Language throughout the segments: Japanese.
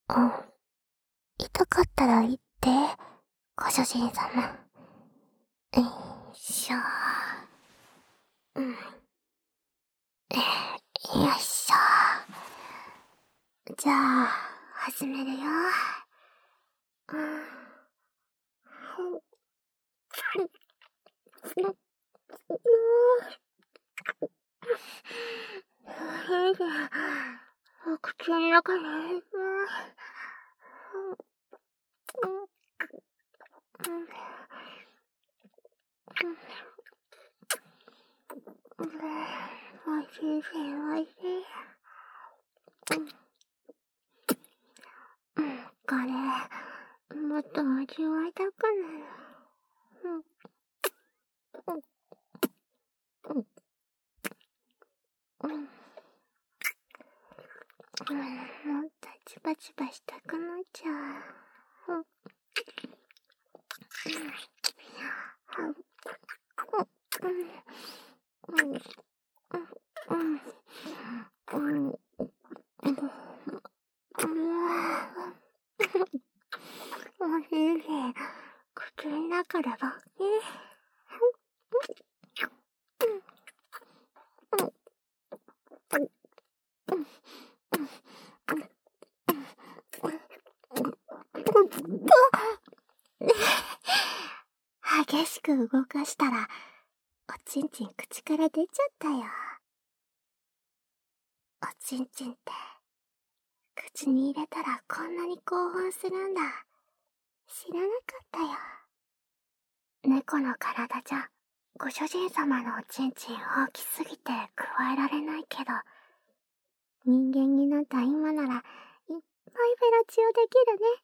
うん。痛かったら言って、ご主人様。よいしょ。うん。よいしょ。じゃあ、始めるよ。うん。お口の中に、おいしいし、おいしい。これ、もっと味わいたくなる。もっとチバチバしたくなっちゃう。おいしいし、口の中でばっきり。激しく動かしたら、おちんちん口から出ちゃったよ。おちんちんって、口に入れたらこんなに興奮するんだ。知らなかったよ。猫の体じゃ、ご主人様のおちんちん大きすぎて加えられないけど、人間になった今なら、いっぱいフェラチオできるね。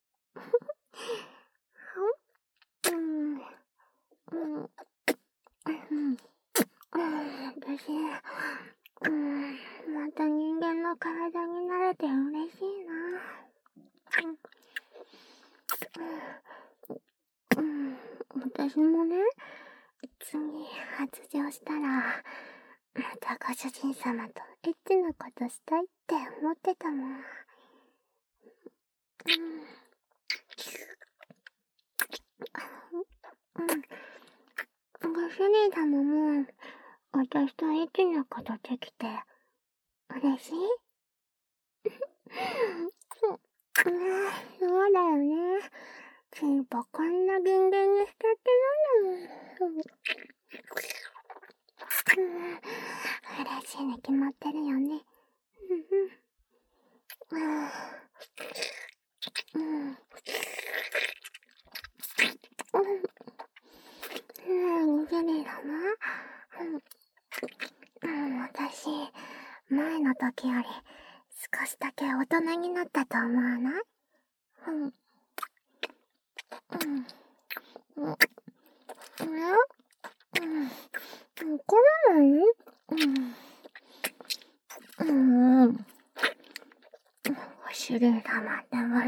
私、また人間の体になれて嬉しいな。私もね、次、発情したら、またご主人様とエッチなことしたいって思ってたもん。ご主人様も、私とエッチなことできて、嬉しい？そうだよね。チンポこんなギンギンにしちゃってないの。嬉しいに決まってるよね。ご主人様？私、前の時より少しだけ大人になったと思わない？怒らない？ご主人様でも、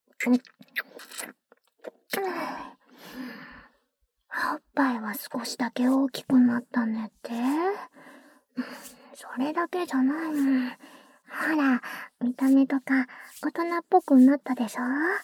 おっぱいは少しだけ大きくなったねって？それだけじゃないもん。ほら、見た目とか大人っぽくなったでしょ？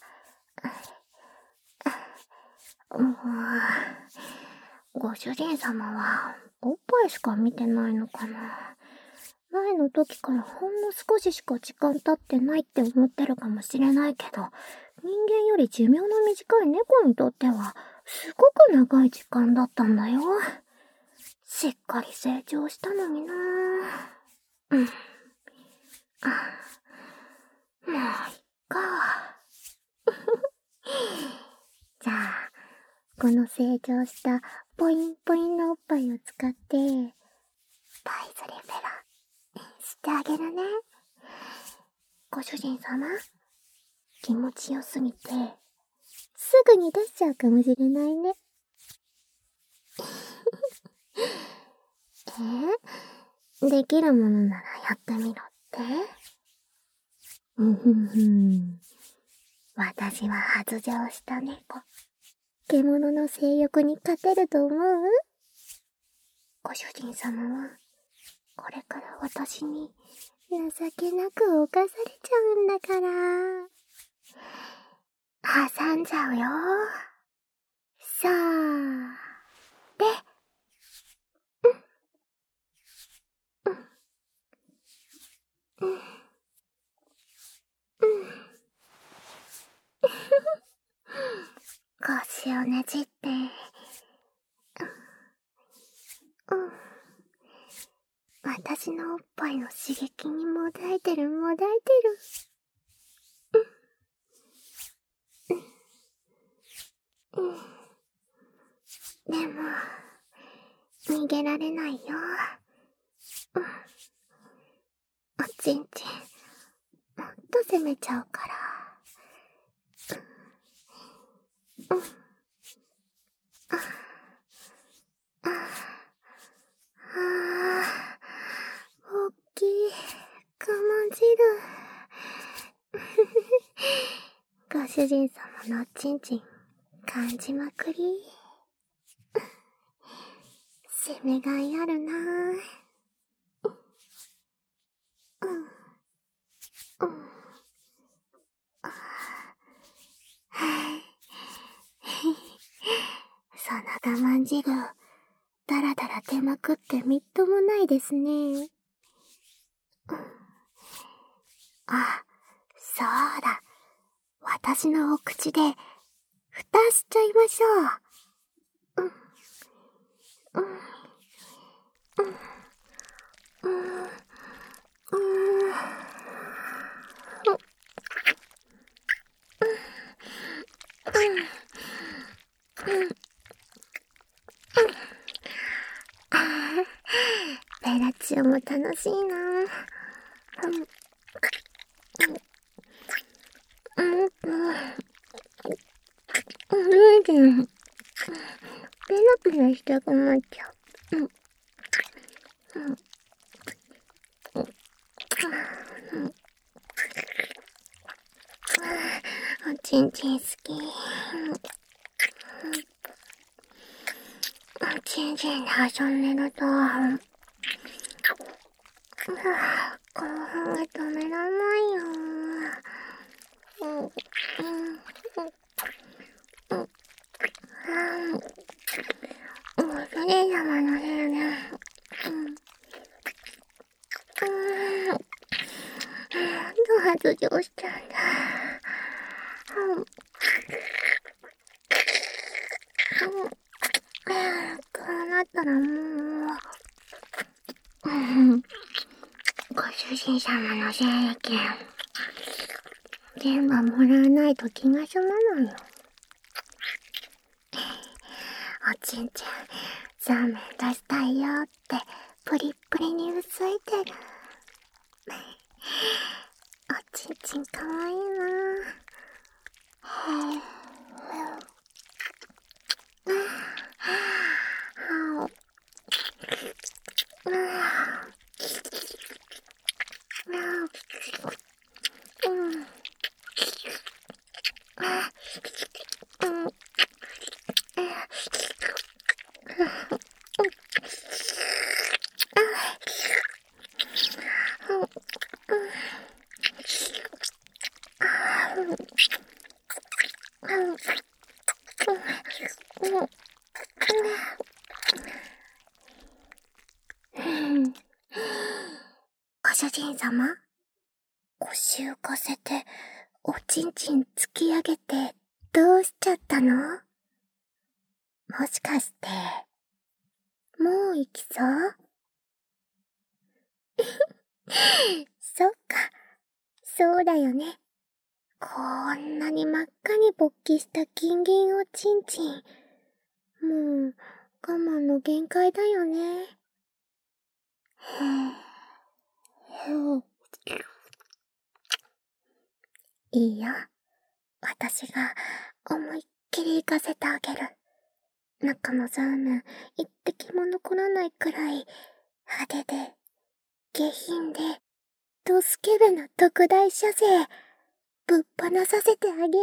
ご主人様はおっぱいしか見てないのかな。前の時からほんの少ししか時間経ってないって思ってるかもしれないけど、人間より寿命の短い猫にとってはすごく長い時間だったんだよ。しっかり成長したのにな。もういっか。じゃあ、この成長したポインポインのおっぱいを使って、大ズリフェラしてあげるね。ご主人様、気持ちよすぎて、すぐに出しちゃうかもしれないね。できるものならやってみろって？私は発情した猫。獣の性欲に勝てると思う？ご主人様は、これから私に情けなく侵されちゃうんだから。 挟んじゃうよ。さーで、腰をねじって、私のおっぱいの刺激にもだえてる。でも、逃げられないよ。おちんちん、もっと攻めちゃうから。おっきい、我慢汁。ご主人様のおちんちん、感じまくり。攻めがいあるなぁ。その我慢汁をだらだら出まくってみっともないですね。あ、そうだ。私のお口で蓋しちゃいましょう。ベラチオも楽しいなぁ。ペラペラしたくなっちゃう。おちんちん好き。おちんちんで遊んでると、興奮が止めらんないよ。ご主人様のせいで、発情しちゃうんだ。こうなったらもう、ご主人様の精液、全部もらわないと気が済まないよ。おちんちん、そうめん出したいよって、プリップリにうついてる。おちんちんかわいいなぁ。ご主人様、腰浮かせて、おちんちん突き上げて、どうしちゃったの？もしかして、もう行きそう？そっか、そうだよね。こんなに真っ赤に勃起したギンギンおちんちん。もう、我慢の限界だよね。いいよ。私が思いっきり行かせてあげる。中のザーメン一滴も残らないくらい派手で、下品で、ドスケベな特大射精、ぶっ放させてあげる。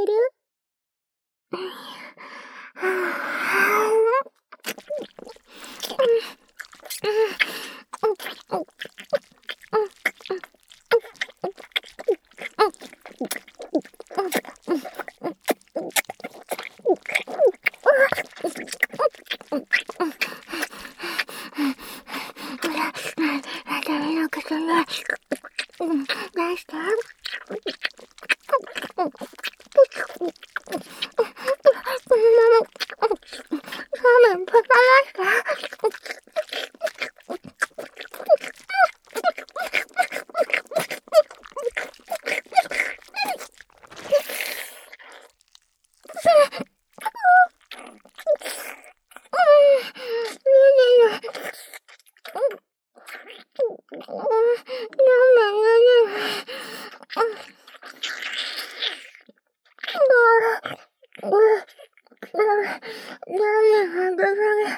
なんで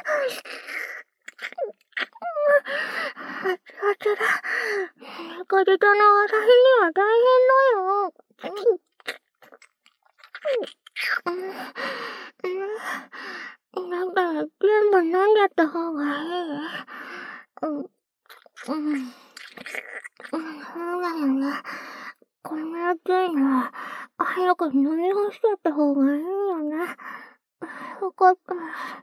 あちら、恋人の私には大変だよ。だから全部飲んじゃった方がいい。そうだよね。こんな暑いの、早く飲み干しちゃった方がいいよね。わかった。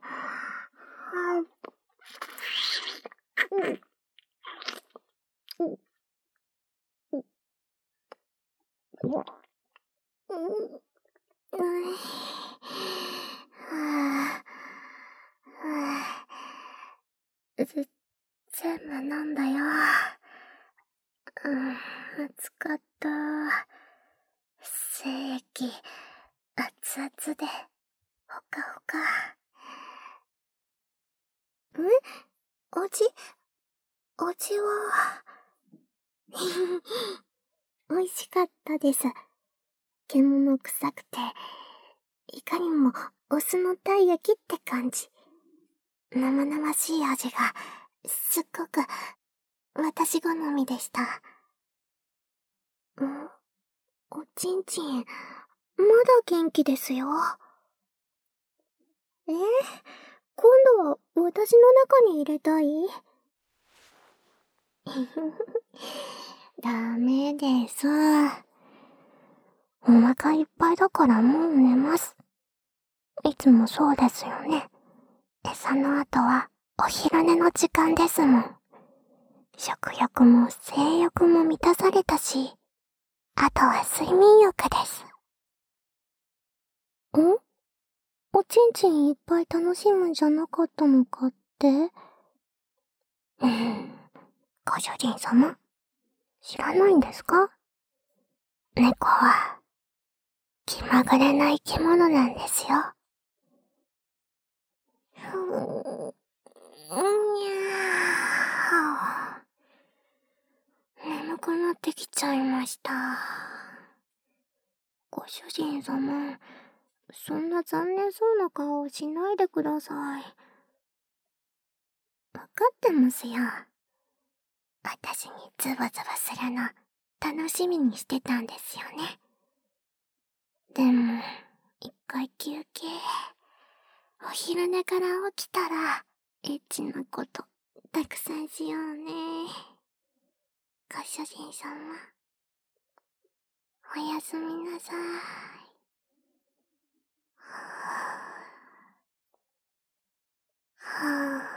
全部飲んだよ。暑かった。精液、熱々で、ほかほか。味は美味しかったです。獣臭くて、いかにもオスのたい焼きって感じ。生々しい味が、すっごく、私好みでした。おちんちん、まだ元気ですよ。今度は私の中に入れたい？ダメです。お腹いっぱいだからもう寝ます。いつもそうですよね。餌の後はお昼寝の時間ですもん。食欲も性欲も満たされたし、あとは睡眠欲です。おちんちんいっぱい楽しむんじゃなかったのかって？ご主人様、知らないんですか？猫は、気まぐれな生き物なんですよ。眠くなってきちゃいました。ご主人様、そんな残念そうな顔をしないでください。わかってますよ。私にズバズバするの、楽しみにしてたんですよね。でも、一回休憩。お昼寝から起きたら、エッチなこと、たくさんしようね。ご主人様、おやすみなさい。はぁ。